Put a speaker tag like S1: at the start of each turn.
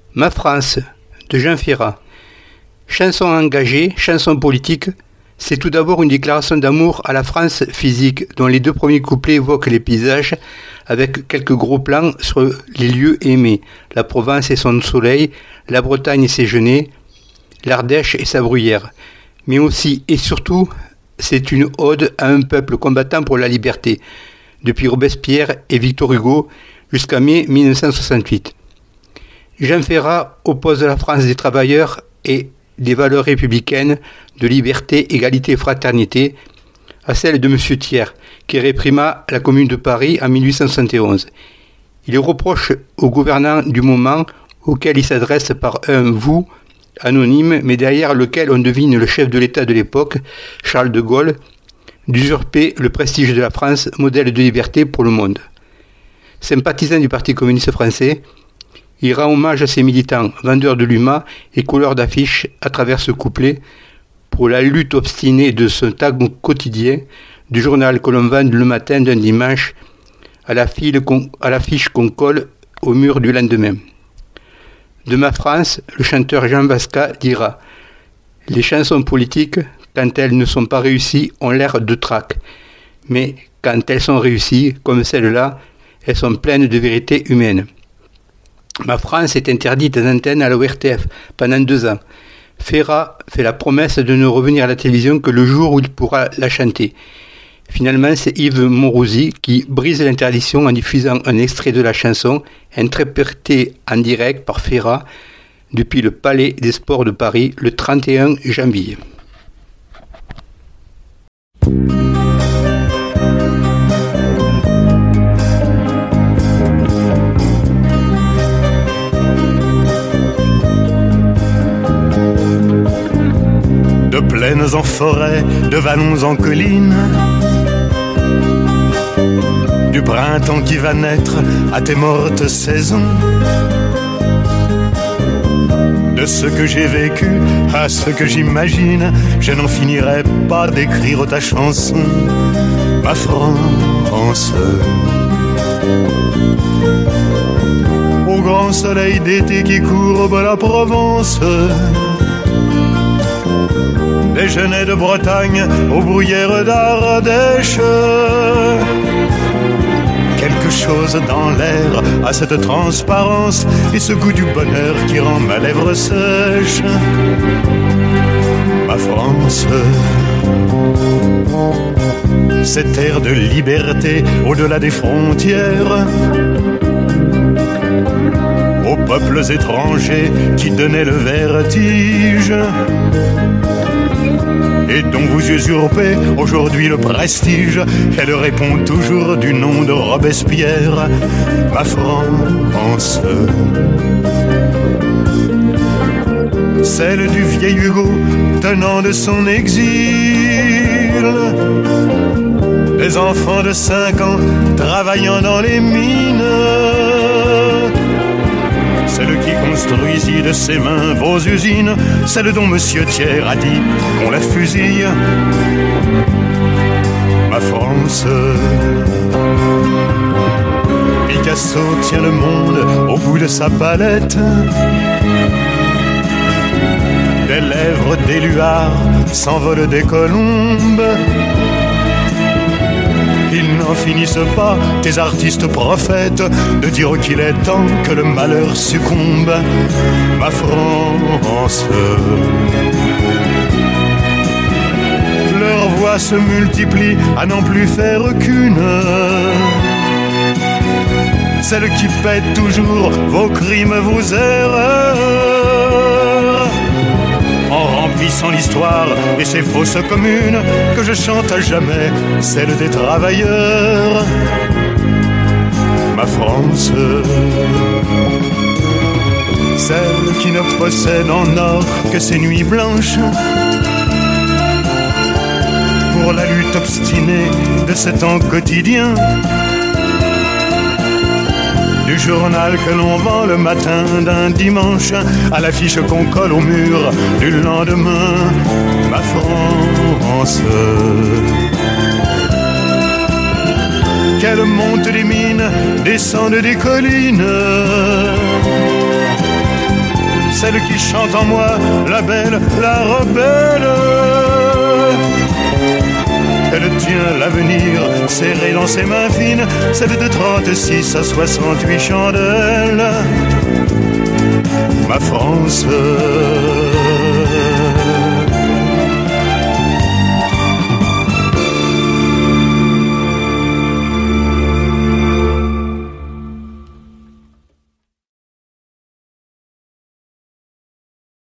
S1: Ma France, de Jean Ferrat. Chanson engagée, chanson politique, c'est tout d'abord une déclaration d'amour à la France physique, dont les deux premiers couplets évoquent les paysages, avec quelques gros plans sur les lieux aimés, la Provence et son soleil, la Bretagne et ses genêts, l'Ardèche et sa bruyère. Mais aussi et surtout, c'est une ode à un peuple combattant pour la liberté, depuis Robespierre et Victor Hugo jusqu'à mai 1968. Jean Ferrat oppose la France des travailleurs et des valeurs républicaines de liberté, égalité et fraternité à celle de M. Thiers, qui réprima la Commune de Paris en 1871. Il reproche aux gouvernants du moment, auquel il s'adresse par un « vous » anonyme, mais derrière lequel on devine le chef de l'État de l'époque, Charles de Gaulle, d'usurper le prestige de la France, modèle de liberté pour le monde. Sympathisant du Parti communiste français, il rend hommage à ses militants, vendeurs de l'UMA et couleurs d'affiches à travers ce couplet pour la lutte obstinée de ce tag quotidien du journal que l'on vend le matin d'un dimanche à l'affiche qu'on colle au mur du lendemain. De ma France, le chanteur Jean Vasca dira « Les chansons politiques, quand elles ne sont pas réussies, ont l'air de trac. Mais quand elles sont réussies, comme celle-là, elles sont pleines de vérité humaine. » Ma France est interdite d'antenne à la ORTF pendant 2 ans. Ferrat fait la promesse de ne revenir à la télévision que le jour où il pourra la chanter. Finalement, c'est Yves Mourouzi qui brise l'interdiction en diffusant un extrait de la chanson, interprété en direct par Ferrat depuis le Palais des Sports de Paris le 31 janvier.
S2: De plaines en forêt, de vallons en collines, du printemps qui va naître à tes mortes saisons, de ce que j'ai vécu à ce que j'imagine, je n'en finirai pas d'écrire ta chanson, ma France. Au grand soleil d'été qui courbe la Provence, des genêts de Bretagne aux bruyères d'Ardèche. Quelque chose dans l'air a cette transparence et ce goût du bonheur qui rend ma lèvre sèche. Ma France, cette air de liberté au-delà des frontières, aux peuples étrangers qui donnaient le vertige et dont vous usurpez aujourd'hui le prestige. Elle répond toujours du nom de Robespierre, ma France. Celle du vieil Hugo tenant de son exil, des enfants de 5 ans travaillant dans les mines, celle qui construisit de ses mains vos usines, celle dont Monsieur Thiers a dit qu'on la fusille, ma France. Picasso tient le monde au bout de sa palette, des lèvres d'éluard s'envolent des colombes. Ils n'en finissent pas, tes artistes prophètes, de dire qu'il est temps que le malheur succombe, ma France. Leurs voix se multiplient à n'en plus faire qu'une, celle qui paie toujours vos crimes, vos erreurs, en remplissant l'histoire et ses fausses communes, que je chante à jamais, celle des travailleurs, ma France. Celle qui ne possède en or que ses nuits blanches, pour la lutte obstinée de ce temps quotidien, du journal que l'on vend le matin d'un dimanche à l'affiche qu'on colle au mur du lendemain, ma France. Qu'elle monte des mines, descende des collines, celle qui chante en moi, la belle, la rebelle. Elle tient l'avenir serré dans ses mains fines, celle de 36 à 68 chandelles. Ma France,